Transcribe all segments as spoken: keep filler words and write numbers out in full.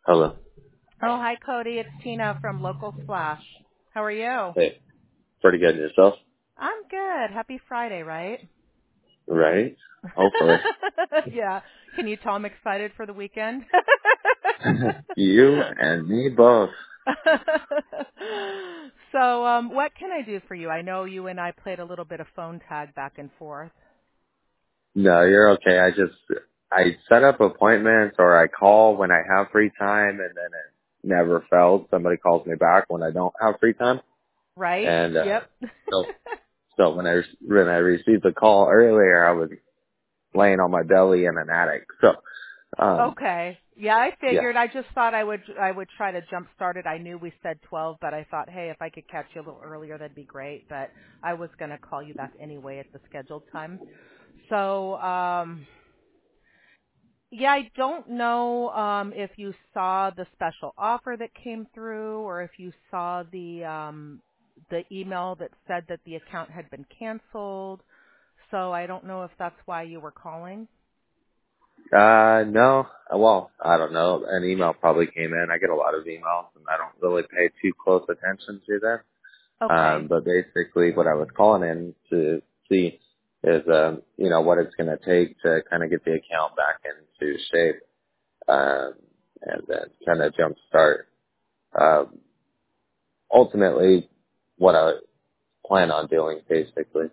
Hello. Oh, hi, Cody. It's Tina from Local Splash. How are you? Hey, pretty good yourself, I'm good. Happy Friday, right? right? Hopefully. Yeah. Can you tell I'm excited for the weekend? You and me both. So, um, what can I do for you? I know you and I played a little bit of phone tag back and forth. No, you're okay. I just I set up appointments or I call when I have free time, and then it never fails. Somebody calls me back when I don't have free time, Right? and uh, Yep. so so when I when I received the call earlier, I was laying on my belly in an attic. So um, Okay. Yeah, I yeah, figured. I just thought I would I would try to jump start it. I knew we said twelve, but I thought, hey, if I could catch you a little earlier, that'd be great. But I was going to call you back anyway at the scheduled time. So, um, yeah, I don't know um, if you saw the special offer that came through, or if you saw the um, the email that said that the account had been canceled. So I don't know if that's why you were calling. Uh, no. Well, I don't know. An email probably came in. I get a lot of emails, and I don't really pay too close attention to them. Um, Okay. but basically, what I was calling in to see is, um, you know, what it's going to take to kind of get the account back into shape, um, and then kind of jumpstart. Um, ultimately, what I plan on doing, basically.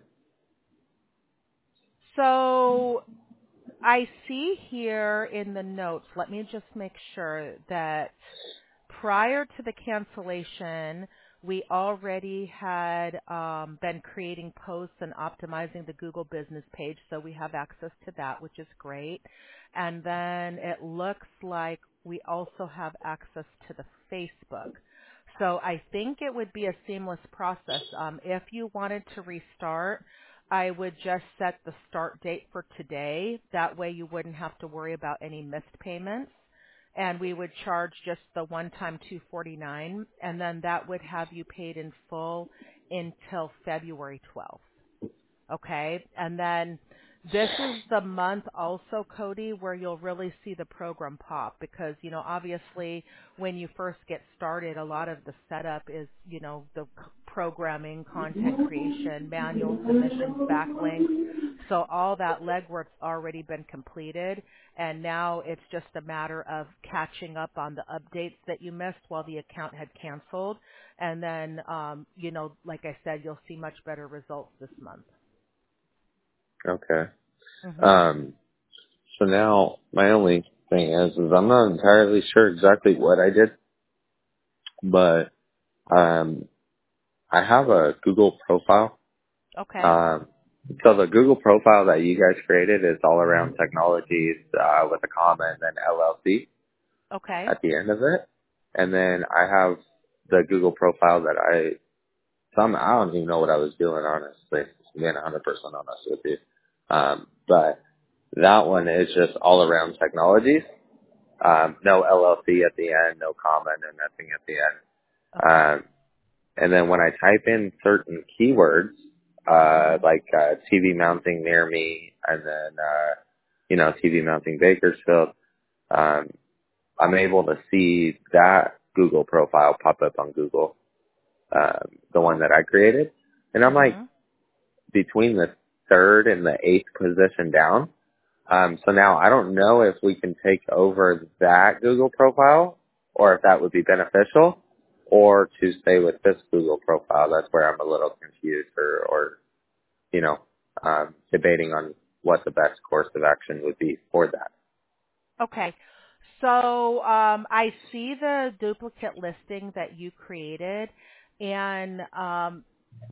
So I see here in the notes, let me just make sure that prior to the cancellation, we already had um, been creating posts and optimizing the Google business page, so we have access to that, which is great. And then it looks like we also have access to the Facebook. So I think it would be a seamless process. Um, if you wanted to restart, I would just set the start date for today. That way you wouldn't have to worry about any missed payments. And we would charge just the one-time two forty-nine, and then that would have you paid in full until February twelfth. Okay? And then this is the month also, Cody, where you'll really see the program pop because, you know, obviously when you first get started, a lot of the setup is, you know, the c- programming, content creation, manual submissions, backlinks. So all that legwork's already been completed, and now it's just a matter of catching up on the updates that you missed while the account had canceled. And then, um, you know, like I said, you'll see much better results this month. Okay. Mhm. Um, so now my only thing is, is I'm not entirely sure exactly what I did, but um, I have a Google profile. Okay. Um, so the Google profile that you guys created is all around technologies uh, with a comma and then L L C Okay. at the end of it. And then I have the Google profile that I, some, I don't even know what I was doing, honestly, being one hundred percent honest with you. Um, but that one is just all around technologies. Um, no L L C at the end, no comma, no nothing at the end. Okay. Um, and then when I type in certain keywords, uh, Mhm. like, uh, T V mounting near me and then, uh, you know, T V mounting Bakersfield, um, I'm able to see that Google profile pop up on Google, um, the one that I created. And I'm like Mhm. between the third and the eighth position down. Um, so now I don't know if we can take over that Google profile or if that would be beneficial or to stay with this Google profile. That's where I'm a little confused or, or you know, um, debating on what the best course of action would be for that. Okay. So um, I see the duplicate listing that you created, and um,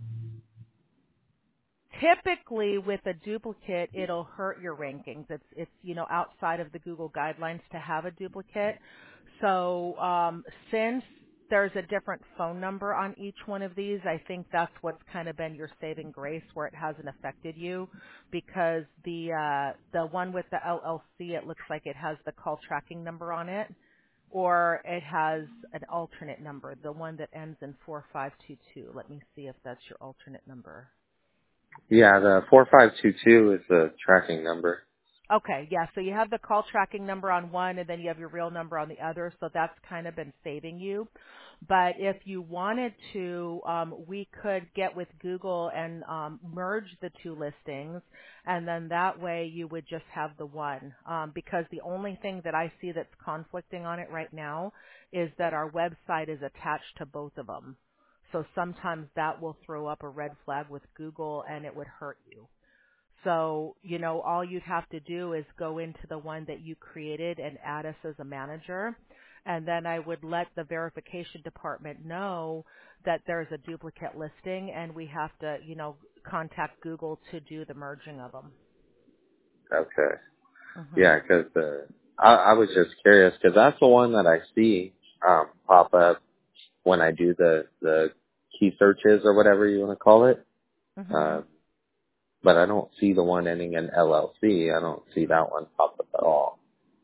typically with a duplicate, it'll hurt your rankings. It's it's you know outside of the Google guidelines to have a duplicate. So um, since there's a different phone number on each one of these, I think that's what's kind of been your saving grace where it hasn't affected you, because the uh, the one with the L L C, it looks like it has the call tracking number on it, or it has an alternate number, the one that ends in four five two two. Let me see if that's your alternate number. Yeah, the four five two two is the tracking number. Okay, yeah, so you have the call tracking number on one and then you have your real number on the other, so that's kind of been saving you. But if you wanted to, um, we could get with Google and um, merge the two listings, and then that way you would just have the one. Um, because the only thing that I see that's conflicting on it right now is that our website is attached to both of them. So sometimes that will throw up a red flag with Google and it would hurt you. So, you know, all you'd have to do is go into the one that you created and add us as a manager. And then I would let the verification department know that there's a duplicate listing and we have to, you know, contact Google to do the merging of them. Okay. hmm Yeah, because uh, I, I was just curious because that's the one that I see um, pop up when I do the the key searches or whatever you want to call it. hmm Uh, but I don't see the one ending in L L C. I don't see that one pop up at all.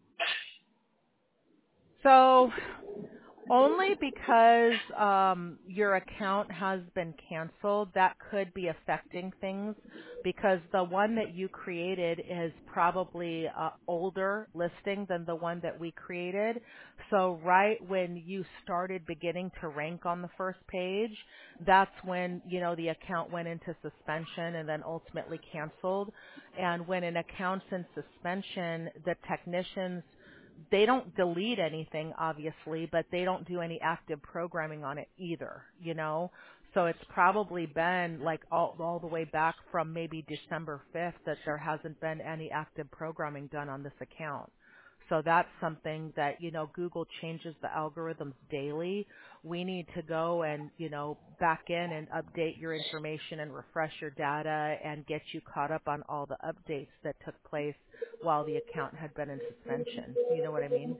So only because um, your account has been canceled, that could be affecting things because the one that you created is probably a older listing than the one that we created. So right when you started beginning to rank on the first page, that's when, you know, the account went into suspension and then ultimately canceled. And when an account's in suspension, the technicians, they don't delete anything, obviously, but they don't do any active programming on it either, you know? So it's probably been like all, all the way back from maybe December fifth that there hasn't been any active programming done on this account. So that's something that, you know, Google changes the algorithms daily. We need to go and, you know, back in and update your information and refresh your data and get you caught up on all the updates that took place while the account had been in suspension. You know what I mean?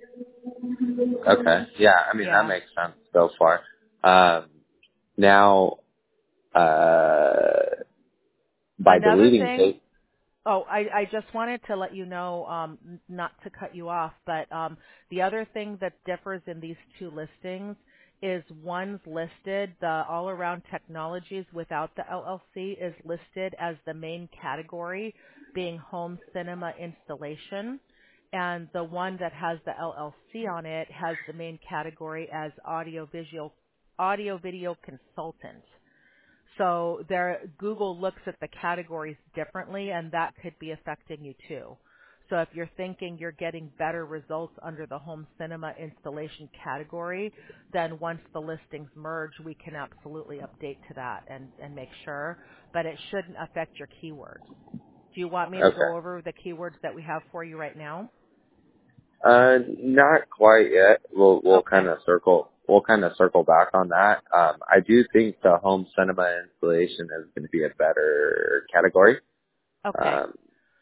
Okay. Yeah, I mean, that Yeah. makes sense so far. Um, now, uh, by Another deleting thing, it, oh, I, I just wanted to let you know, um, n- not to cut you off, but um, the other thing that differs in these two listings is one's listed, the all-around technologies without the L L C is listed as the main category, being home cinema installation. And the one that has the L L C on it has the main category as audio visual, audio video consultant. So there, Google looks at the categories differently, and that could be affecting you too. So if you're thinking you're getting better results under the home cinema installation category, then once the listings merge, we can absolutely update to that and, and make sure, but it shouldn't affect your keywords. Do you want me to okay. go over the keywords that we have for you right now? Uh, not quite yet. We'll we'll kind Okay. of circle we'll kind of circle back on that. Um, I do think the home cinema installation is going to be a better category, Okay. um,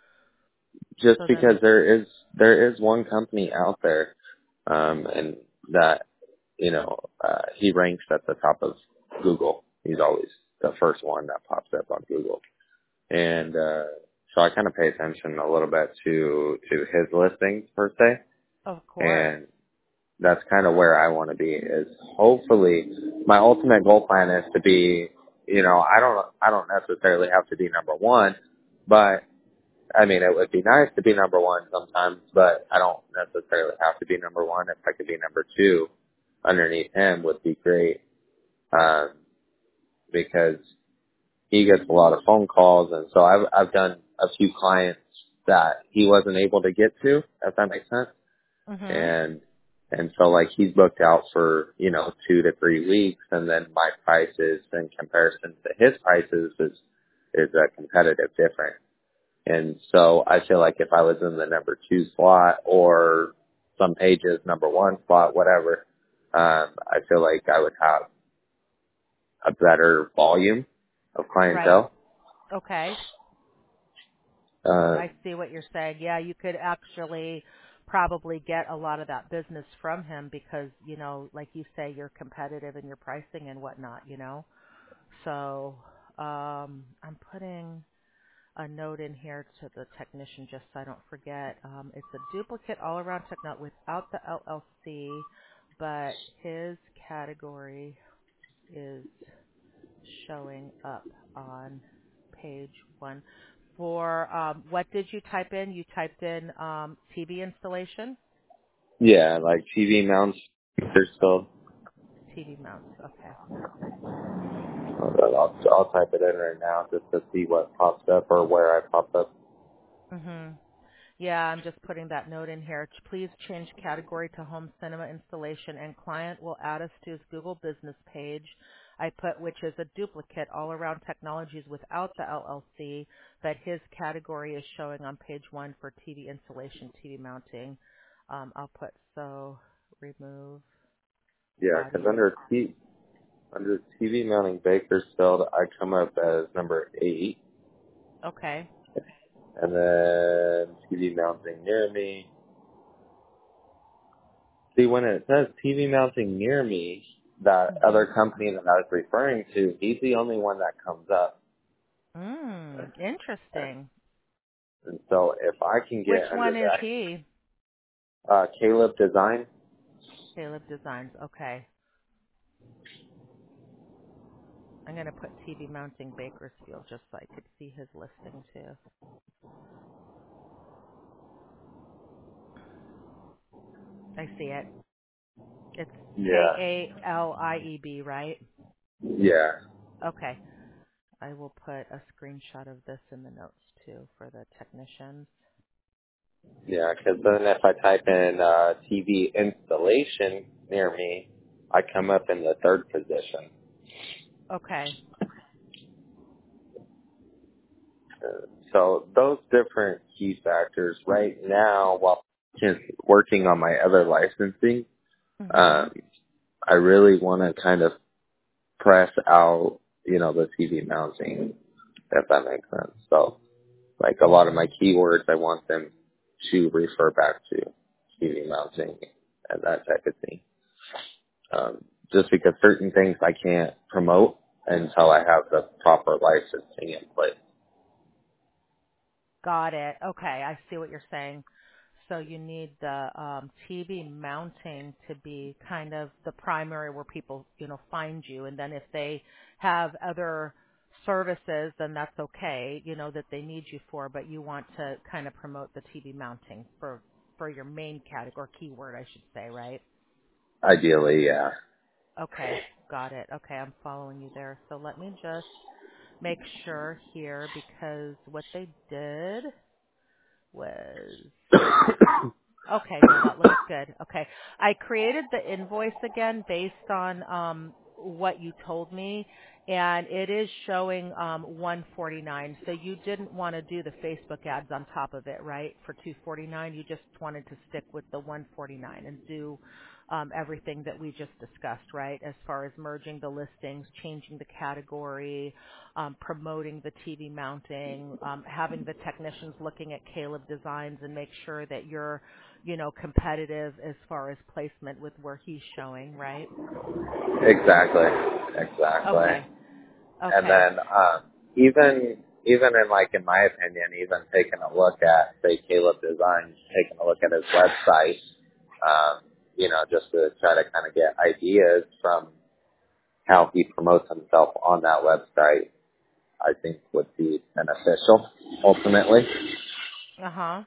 just So then, because there is there is one company out there, um, and that you know uh, he ranks at the top of Google. He's always the first one that pops up on Google, and uh, so I kind of pay attention a little bit to to his listings per se, of course. and that's kind of where I want to be is hopefully my ultimate goal plan is to be, you know, I don't, I don't necessarily have to be number one, but I mean, it would be nice to be number one sometimes, but I don't necessarily have to be number one. If I could be number two underneath him would be great. Um, because he gets a lot of phone calls. And so I've, I've done a few clients that he wasn't able to get to, if that makes sense. Mhm. and and so like he's booked out for you know two to three weeks, and then my prices in comparison to his prices is is a competitive difference. And so I feel like if I was in the number two slot or some pages number one slot, whatever, um, I feel like I would have a better volume of Right. clientele. Okay. Uh, I see what you're saying. Yeah, you could actually probably get a lot of that business from him because, you know, like you say, you're competitive in your pricing and whatnot, you know. So um, I'm putting a note in here to the technician just so I don't forget. Um, it's a duplicate all-around technology without the L L C, but his category is showing up on page one. for, um, what did you type in? You typed in um, T V installation? Yeah, like T V mounts. They're still. T V mounts, okay. I'll, I'll type it in right now just to see what pops up or where I pop up. hmm Yeah, I'm just putting that note in here. Please change category to home cinema installation, and client will add us to his Google business page. I put which is a duplicate all around technologies without the L L C, but his category is showing on page one for T V installation, T V mounting. Um, I'll put so remove Yeah, because audio. under T under T V mounting Bakersfield, I come up as number eight, Okay. and then T V mounting near me. See, when it says T V mounting near me, that hmm other company that I was referring to, he's the only one that comes up. Mm, interesting. And so if I can Which get under one is that, he? uh, Caleb Design, Caleb Designs. Okay. I'm going to put T V mounting Bakersfield just so I could see his listing too. I see it. It's yeah, K A L I E B, right? yeah, Okay. I will put a screenshot of this in the notes too for the technicians. yeah, because then if I type in uh, T V installation near me, I come up in the third position. Okay. Uh, So those different key factors right now, while just working on my other licensing, Mhm. um, I really want to kind of press out, you know, the T V mounting, if that makes sense. So, like a lot of my keywords, I want them to refer back to T V mounting and that type of thing. Um, just because certain things I can't promote until I have the proper licensing in place. Got it. Okay, I see what you're saying. So you need the um, T V mounting to be kind of the primary where people, you know, find you, and then if they have other services, then that's okay, you know, that they need you for. But you want to kind of promote the T V mounting for for your main category, keyword, I should say, right? Ideally, yeah. Okay, got it. Okay, I'm following you there. So let me just make sure here because what they did was okay, no, that looks good. Okay. I created the invoice again based on um what you told me, and it is showing um one forty-nine. So you didn't want to do the Facebook ads on top of it, right? For two forty-nine, you just wanted to stick with the one forty-nine and do um everything that we just discussed, right? As far as merging the listings, changing the category, um, promoting the T V mounting, um, having the technicians looking at Caleb Designs and make sure that you're, you know, competitive as far as placement with where he's showing, right? Exactly. Exactly. Okay. And Okay. then um, even even in like in my opinion, even taking a look at say Caleb Designs, taking a look at his website, um, you know, just to try to kind of get ideas from how he promotes himself on that website, I think would be beneficial ultimately. Uh-huh.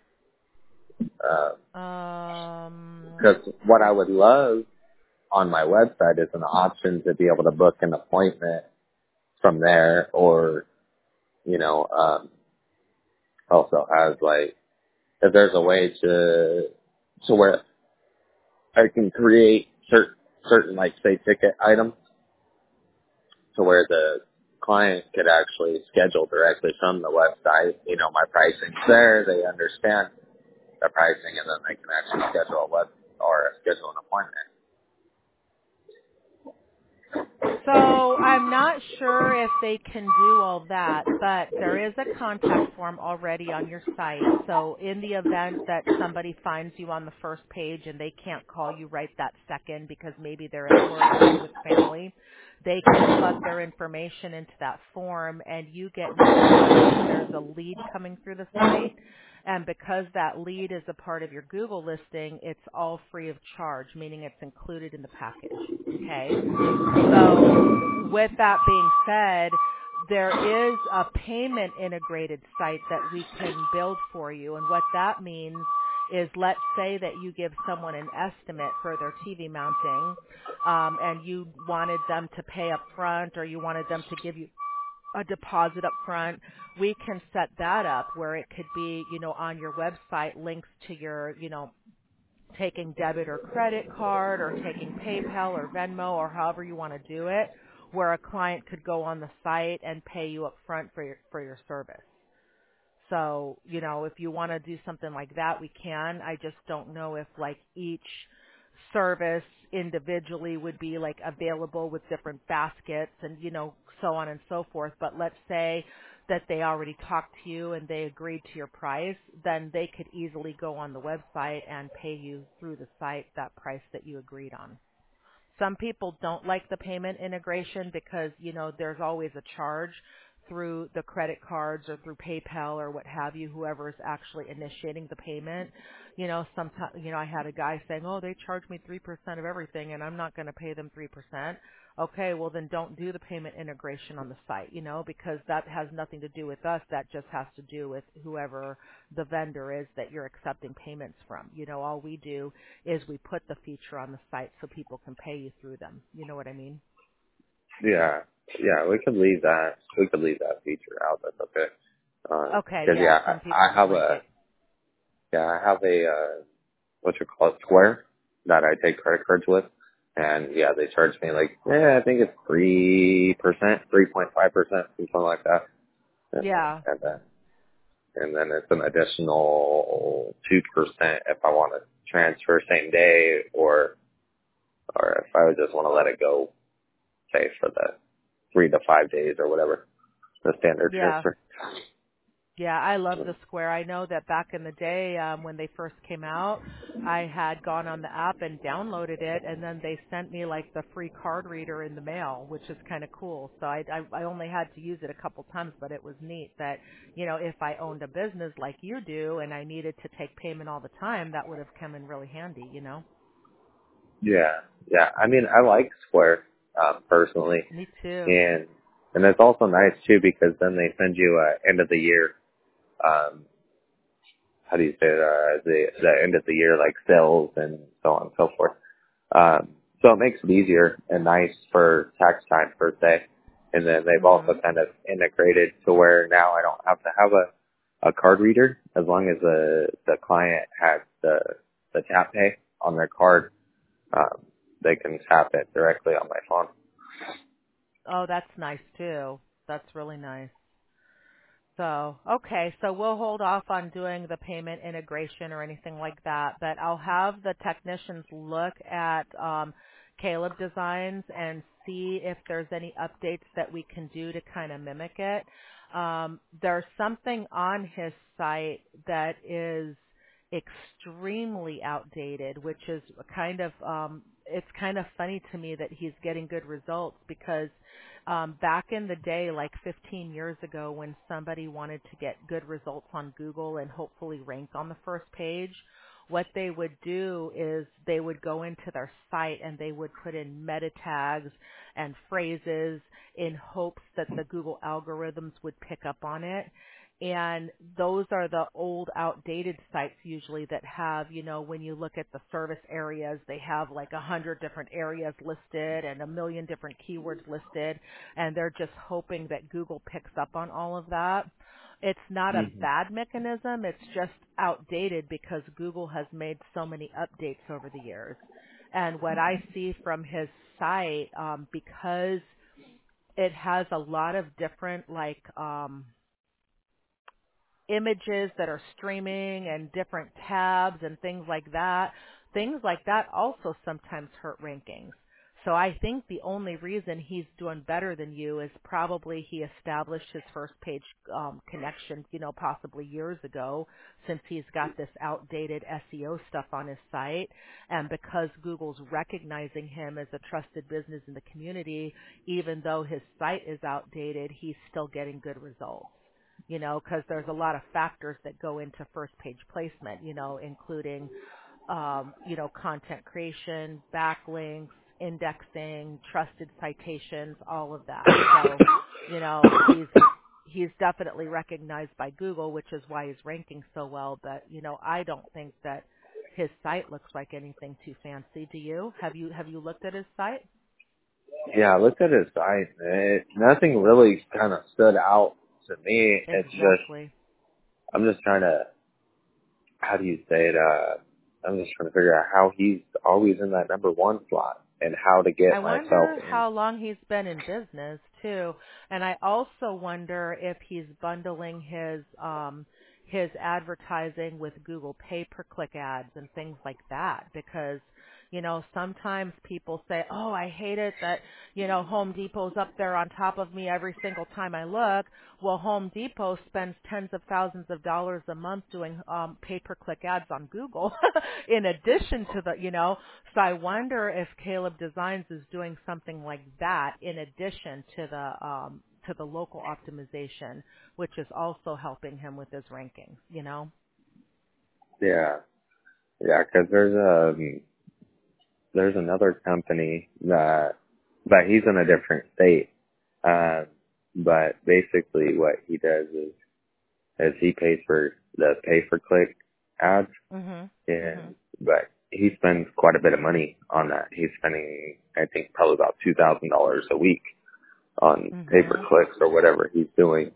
Um, Because what I would love on my website is an option to be able to book an appointment from there, or you know, um, also has like if there's a way to to where I can create certain certain like say ticket items to where the client could actually schedule directly from the website. You know, my pricing's there, they understand the pricing, and then they can actually schedule a web or schedule an appointment. So I'm not sure if they can do all that, but there is a contact form already on your site. So in the event that somebody finds you on the first page and they can't call you right that second because maybe they're at work or with family, they can plug their information into that form and you get notified when there's a lead coming through the site. And because that lead is a part of your Google listing, it's all free of charge, meaning it's included in the package. Okay? So with that being said, there is a payment integrated site that we can build for you. And what that means is, let's say that you give someone an estimate for their T V mounting, um, and you wanted them to pay up front, or you wanted them to give you a deposit up front. We can set that up where it could be, you know, on your website, links to your, you know, taking debit or credit card, or taking PayPal or Venmo, or however you want to do it, where a client could go on the site and pay you up front for your, for your service. So, you know, if you want to do something like that, we can. I just don't know if like each service individually would be like available with different baskets and, you know, so on and so forth. But let's say that they already talked to you and they agreed to your price, then they could easily go on the website and pay you through the site that price that you agreed on. Some people don't like the payment integration because, you know, there's always a charge through the credit cards or through PayPal or what have you, whoever is actually initiating the payment. You know, sometimes, you know, I had a guy saying, oh, they charge me three percent of everything and I'm not going to pay them three percent. Okay, well then don't do the payment integration on the site, you know, because that has nothing to do with us. That just has to do with whoever the vendor is that you're accepting payments from. You know, all we do is we put the feature on the site so people can pay you through them. You know what I mean? Yeah, yeah, we could leave that. We could leave that feature out. That's okay. Uh, Okay, Cause yeah, yeah, some I, people I don't have like a it. yeah, I have a uh, what you call it, Square that I take credit cards with, and yeah, they charge me like yeah, I think it's three percent, three point five percent, something like that, and, Yeah. and then and then it's an additional two percent if I want to transfer same day, or or if I would just want to let it go, say for the three to five days or whatever, the standard Yeah. transfer. Yeah, I love the Square. I know that back in the day, um, when they first came out, I had gone on the app and downloaded it, and then they sent me like the free card reader in the mail, which is kind of cool. So I, I, I only had to use it a couple times, but it was neat that, you know, if I owned a business like you do and I needed to take payment all the time, that would have come in really handy, you know? Yeah, yeah. I mean, I like Square um, personally, Me too. and and it's also nice too because then they send you a end of the year. Um, how do you say it? Uh, the the end of the year like sales and so on and so forth. Um, so it makes it easier and nice for tax time per se. And then they've also Mhm. kind of integrated to where now I don't have to have a, a card reader as long as the the client has the the tap pay on their card. Um, they can tap it directly on my phone. Oh, that's nice too. That's really nice. So, okay, so we'll hold off on doing the payment integration or anything like that, but I'll have the technicians look at um, Caleb Designs and see if there's any updates that we can do to kind of mimic it. Um, there's something on his site that is extremely outdated, which is kind of, um, it's kind of funny to me that he's getting good results because um, back in the day, like fifteen years ago, when somebody wanted to get good results on Google and hopefully rank on the first page, what they would do is they would go into their site and they would put in meta tags and phrases in hopes that the Google algorithms would pick up on it. And those are the old outdated sites usually that have, you know, when you look at the service areas, they have like a hundred different areas listed and a million different keywords listed, and they're just hoping that Google picks up on all of that. It's not a hmm bad mechanism, it's just outdated because Google has made so many updates over the years. And what I see from his site, um, because it has a lot of different like um images that are streaming and different tabs and things like that. Things like that also sometimes hurt rankings. So I think the only reason he's doing better than you is probably he established his first page um, connection, you know, possibly years ago, since he's got this outdated S E O stuff on his site. And because Google's recognizing him as a trusted business in the community, even though his site is outdated, he's still getting good results. You know, because there's a lot of factors that go into first page placement, you know, including, um, you know, content creation, backlinks, indexing, trusted citations, all of that. So you know, he's he's definitely recognized by Google, which is why he's ranking so well. But you know, I don't think that his site looks like anything too fancy. Do you? Have you have you looked at his site? Yeah, I looked at his site. It, nothing really kind of stood out to me. It's just, Exactly. I'm just trying to, how do you say it? Uh, I'm just trying to figure out how he's always in that number one slot and how to I get myself wonder in. how long he's been in business too. And I also wonder if he's bundling his um his advertising with Google pay per click ads and things like that, because you know, sometimes people say, "Oh, I hate it that, you know, Home Depot's up there on top of me every single time I look." Well, Home Depot spends tens of thousands of dollars a month doing um pay per click ads on Google in addition to the, you know, so I wonder if Caleb Designs is doing something like that in addition to the um, to the local optimization, which is also helping him with his rankings. You know? Yeah, yeah, because there's um there's another company that, but he's in a different state. Um, but basically, what he does is is he pays for the pay for click ads, Mhm. and Mhm. but he spends quite a bit of money on that. He's spending, I think, probably about two thousand dollars a week on pay per Mhm. clicks or whatever he's doing,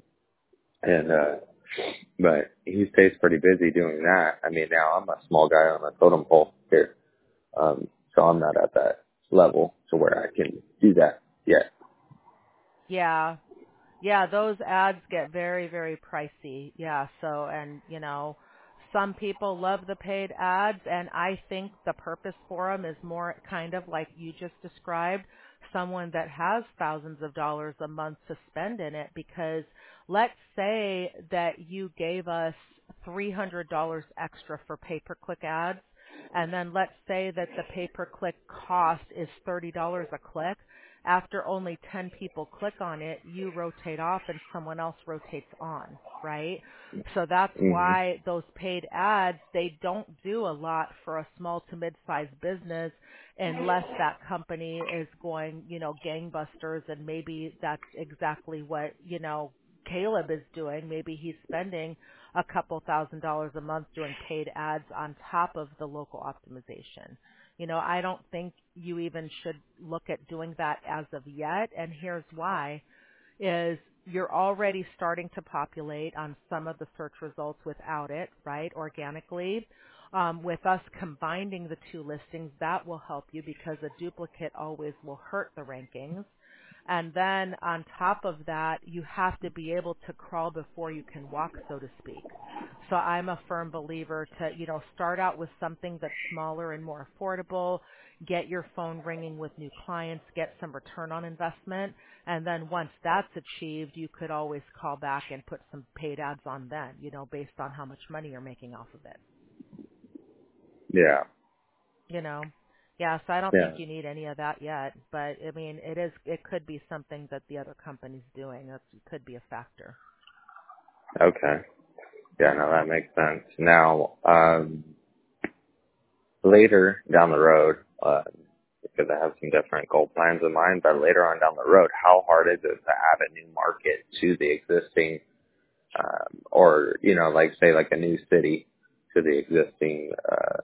and uh, but he stays pretty busy doing that. I mean, now I'm a small guy on a totem pole here, um, so I'm not at that level to where I can do that yet. Yeah. Yeah, those ads get very, very pricey. Yeah, so, and, you know, some people love the paid ads, and I think the purpose for them is more kind of like you just described, someone that has thousands of dollars a month to spend in it, because let's say that you gave us three hundred dollars extra for pay-per-click ads, and then let's say that the pay-per-click cost is thirty dollars a click. After only ten people click on it, you rotate off and someone else rotates on, right? So that's hmm why those paid ads, they don't do a lot for a small to mid-sized business unless that company is going, you know, gangbusters, and maybe that's exactly what, you know, Caleb is doing. Maybe he's spending a couple thousand dollars a month doing paid ads on top of the local optimization. You know, I don't think you even should look at doing that as of yet. And here's why, is you're already starting to populate on some of the search results without it, right, organically. Um, with us combining the two listings, that will help you because a duplicate always will hurt the rankings. And then on top of that, you have to be able to crawl before you can walk, so to speak. So I'm a firm believer to, you know, start out with something that's smaller and more affordable, get your phone ringing with new clients, get some return on investment, and then once that's achieved, you could always call back and put some paid ads on then, you know, based on how much money you're making off of it. Yeah, You know, yeah, so I don't think yeah, you need any of that yet, but I mean, it is, it could be something that the other company's doing. That could be a factor. okay, yeah, no, that makes sense. Now, um, later down the road, uh, because I have some different goal plans in mind, but later on down the road, how hard is it to add a new market to the existing, um, or, you know, like say like a new city to the existing, uh,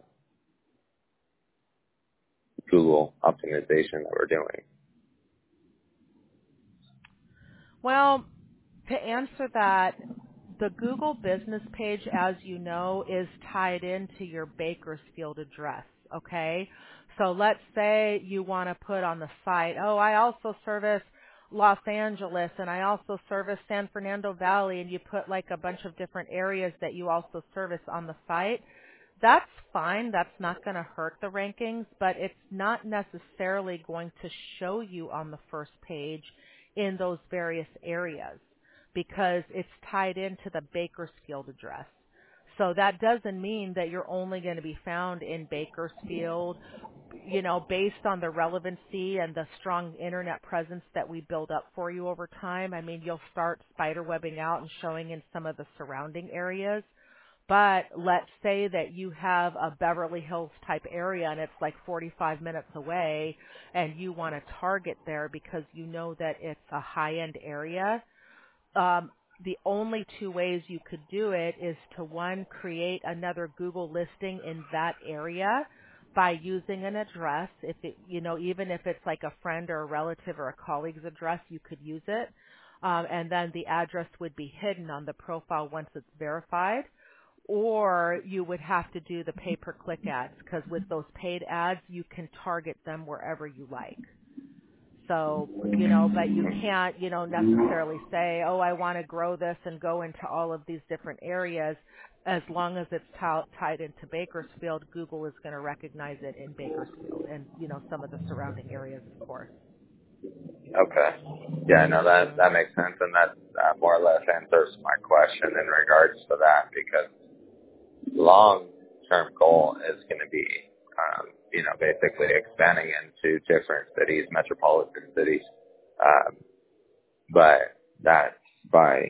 Google optimization that we're doing? Well, to answer that, the Google business page, as you know, is tied into your Bakersfield address, okay? So let's say you want to put on the site, oh, I also service Los Angeles and I also service San Fernando Valley, and you put like a bunch of different areas that you also service on the site. That's fine. That's not going to hurt the rankings, but it's not necessarily going to show you on the first page in those various areas because it's tied into the Bakersfield address. So that doesn't mean that you're only going to be found in Bakersfield, you know, based on the relevancy and the strong internet presence that we build up for you over time. I mean, you'll start spider webbing out and showing in some of the surrounding areas. But let's say that you have a Beverly Hills type area and it's like forty-five minutes away and you want to target there because you know that it's a high-end area. Um, the only two ways you could do it is to, one, create another Google listing in that area by using an address. If it, you know, even if it's like a friend or a relative or a colleague's address, you could use it. Um, and then the address would be hidden on the profile once it's verified. Or you would have to do the pay-per-click ads, because with those paid ads, you can target them wherever you like. So, you know, but you can't, you know, necessarily say, oh, I want to grow this and go into all of these different areas. As long as it's t- tied into Bakersfield, Google is going to recognize it in Bakersfield and, you know, some of the surrounding areas, of course. Okay. Yeah, no, that that makes sense, and that uh, more or less answers my question in regards to that, because long-term goal is going to be, um, you know, basically expanding into different cities, metropolitan cities, um, but that's by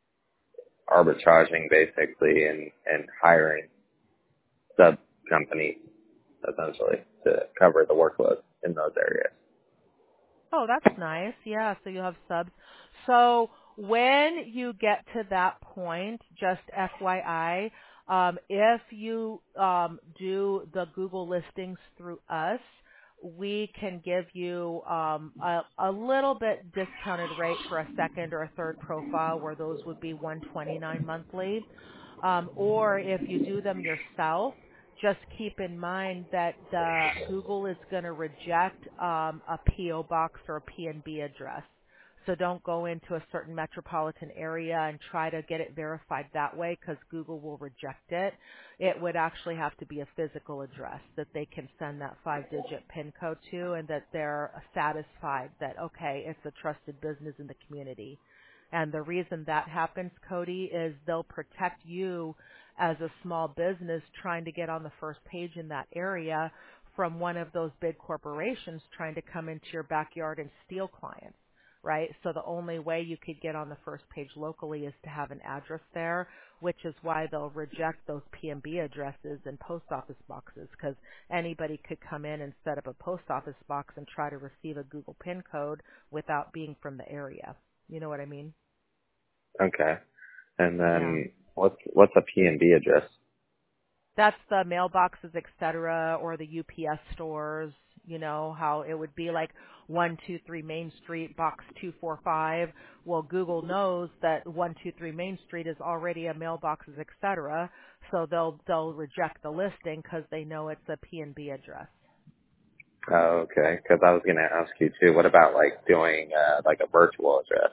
arbitraging basically and, and hiring sub-companies essentially to cover the workload in those areas. Oh, that's nice. Yeah, so you have subs. So when you get to that point, just F Y I, um, if you um, do the Google listings through us, we can give you um, a, a little bit discounted rate for a second or a third profile, where those would be one hundred twenty-nine dollars monthly. Um, or if you do them yourself, just keep in mind that the Google is going to reject um, a P O box or a P N B address. So don't go into a certain metropolitan area and try to get it verified that way, because Google will reject it. It would actually have to be a physical address that they can send that five-digit PIN code to, and that they're satisfied that, okay, it's a trusted business in the community. And the reason that happens, Cody, is they'll protect you as a small business trying to get on the first page in that area from one of those big corporations trying to come into your backyard and steal clients, right? So the only way you could get on the first page locally is to have an address there, which is why they'll reject those P M B addresses and post office boxes, because anybody could come in and set up a post office box and try to receive a Google PIN code without being from the area. You know what I mean? Okay. And Yeah. then what's what's a P and B address? That's the mailboxes, et cetera, or the U P S stores, you know, how it would be like one two three Main Street, box two four five. Well, Google knows that one two three Main Street is already a mailboxes, et cetera, so they'll they'll reject the listing because they know it's a P and B address. Oh, okay. Because I was going to ask you too. What about like doing uh, like a virtual address?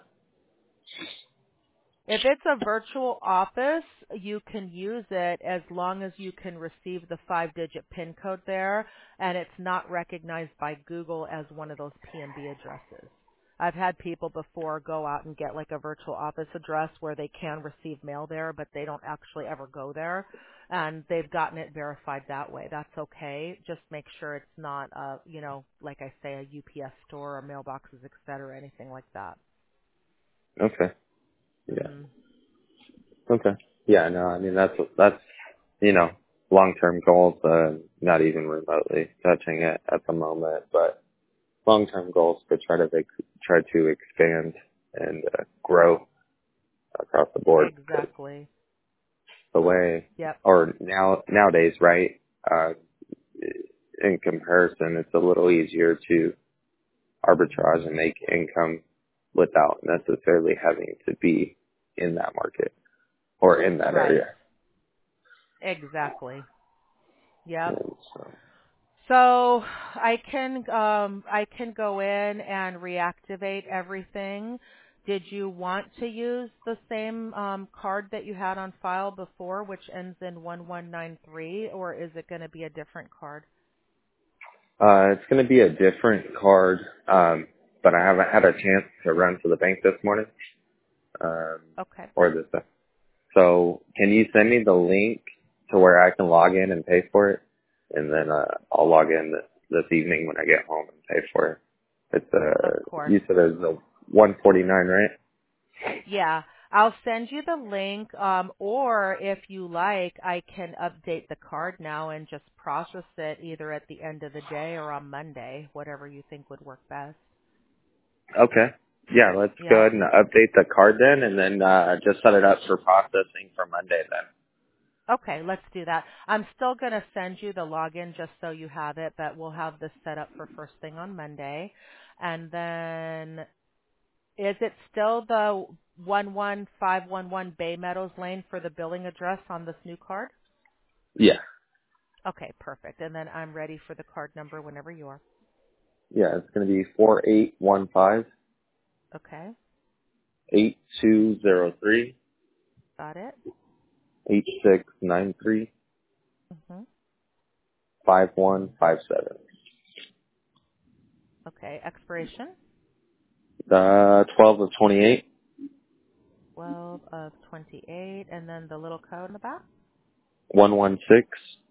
If it's a virtual office, you can use it as long as you can receive the five-digit PIN code there, and it's not recognized by Google as one of those P M B addresses. I've had people before go out and get like a virtual office address where they can receive mail there, but they don't actually ever go there, and they've gotten it verified that way. That's okay. Just make sure it's not, a, you know, like I say, a U P S store or mailboxes, et cetera, anything like that. Okay. Yeah. hmm Okay. Yeah. No. I mean that's that's you know long term goals. Uh, not even remotely touching it at the moment, but long term goals to try to ex- try to expand and uh, grow across the board. 'Cause Exactly. the way, Yep. or now nowadays, right? Uh, in comparison, it's a little easier to arbitrage and make income without necessarily having to be in that market or in that Right. area. Exactly. Yep. And so, So I can um I can go in and reactivate everything. Did you want to use the same um card that you had on file before, which ends in one one nine three, or is it going to be a different card? uh, it's going to be a different card, um, but I haven't had a chance to run to the bank this morning, um, Okay. or this. So can you send me the link to where I can log in and pay for it? And then uh, I'll log in this, this evening when I get home and pay for it. It's Of uh, course. you said it's a one forty nine, right? Yeah. I'll send you the link, um, or if you like, I can update the card now and just process it either at the end of the day or on Monday, whatever you think would work best. Okay. Yeah, let's go Yeah? ahead and update the card then, and then uh, just set it up for processing for Monday then. Okay, let's do that. I'm still going to send you the login just so you have it, but we'll have this set up for first thing on Monday. And then is it still the one one five one one Bay Meadows Lane for the billing address on this new card? Yeah. Okay, perfect. And then I'm ready for the card number whenever you are. Yeah, it's going to be four eight one five Okay, eight two zero three got it. eight six nine three hmm five one five seven. Okay, expiration The twelve of twenty-eight. twelve of twenty-eight, and then the little code in the back. one one six.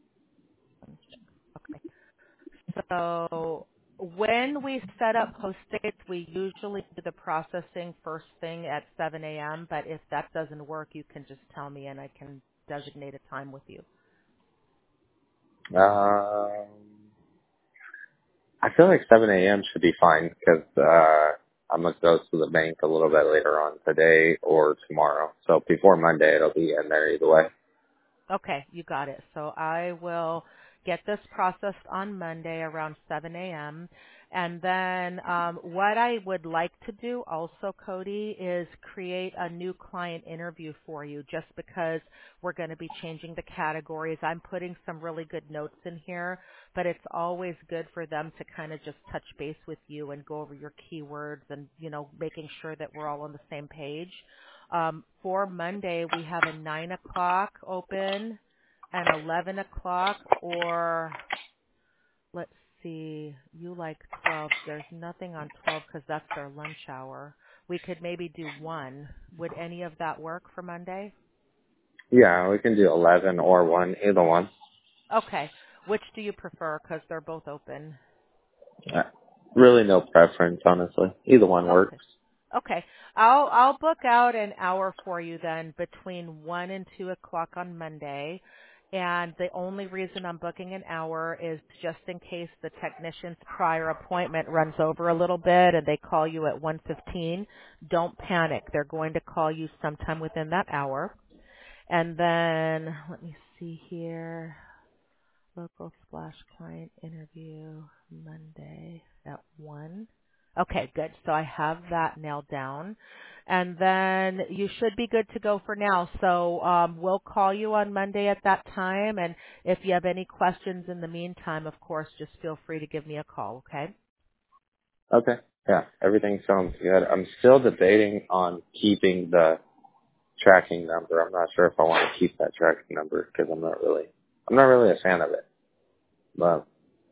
Okay. So when we set up host dates, we usually do the processing first thing at seven a.m., but if that doesn't work, you can just tell me and I can designate a time with you. Um, I feel like seven a.m. should be fine because uh, I'm going to go to the bank a little bit later on today or tomorrow. So before Monday, it'll be in there either way. Okay, you got it. So I will get this processed on Monday around seven a.m. And then um, what I would like to do also, Cody, is create a new client interview for you just because we're going to be changing the categories. I'm putting some really good notes in here, but it's always good for them to kind of just touch base with you and go over your keywords and, you know, making sure that we're all on the same page. Um, for Monday, we have a nine o'clock open, an eleven o'clock, or let's see, you like twelve. There's nothing on twelve because that's their lunch hour. We could maybe do one. Would any of that work for Monday? Yeah, we can do eleven or one, either one. Okay. Which do you prefer? Because they're both open. Uh, really no preference, honestly. Either one Okay. works. Okay. I'll I'll book out an hour for you then between one and two o'clock on Monday. And the only reason I'm booking an hour is just in case the technician's prior appointment runs over a little bit and they call you at one fifteen. Don't panic. They're going to call you sometime within that hour. And then let me see here. Local splash client interview Monday at one. Okay, good. So I have that nailed down. And then you should be good to go for now. So um, we'll call you on Monday at that time. And if you have any questions in the meantime, of course, just feel free to give me a call, okay? Okay. Yeah, everything sounds good. I'm still debating on keeping the tracking number. I'm not sure if I want to keep that tracking number because I'm not really, I'm not really a fan of it. But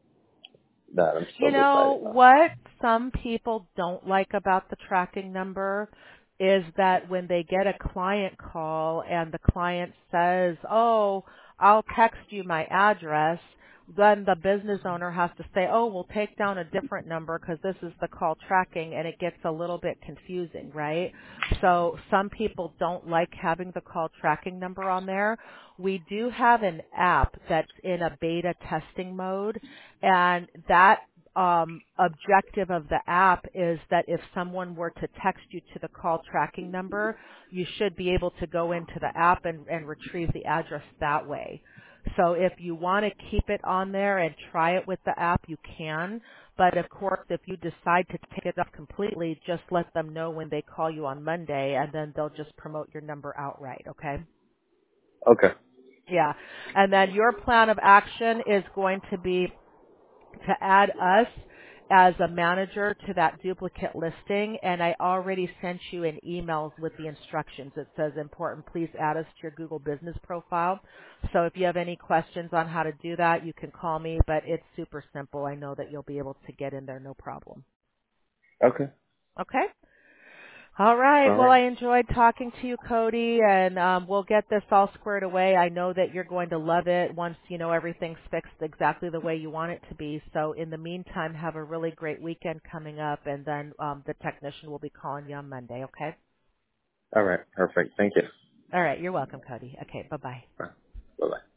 that I'm You still know, deciding on. what some people don't like about the tracking number is that when they get a client call and the client says, oh, I'll text you my address, then the business owner has to say, oh, we'll take down a different number because this is the call tracking, and it gets a little bit confusing, right? So some people don't like having the call tracking number on there. We do have an app that's in a beta testing mode, and that um, objective of the app is that if someone were to text you to the call tracking number, you should be able to go into the app and, and retrieve the address that way. So if you want to keep it on there and try it with the app, you can. But of course, if you decide to take it off completely, just let them know when they call you on Monday, and then they'll just promote your number outright, okay? Okay. Yeah. And then your plan of action is going to be to add us as a manager to that duplicate listing, and I already sent you an email with the instructions. It says important, please add us to your Google business profile. So if you have any questions on how to do that, you can call me, but it's super simple. I know that you'll be able to get in there no problem. Okay. Okay? All right. All Well, right. I enjoyed talking to you, Cody, and um, we'll get this all squared away. I know that you're going to love it once you know everything's fixed exactly the way you want it to be. So in the meantime, have a really great weekend coming up, and then um, the technician will be calling you on Monday, okay? All right. Perfect. Thank you. All right. You're welcome, Cody. Okay. Bye-bye. Bye bye.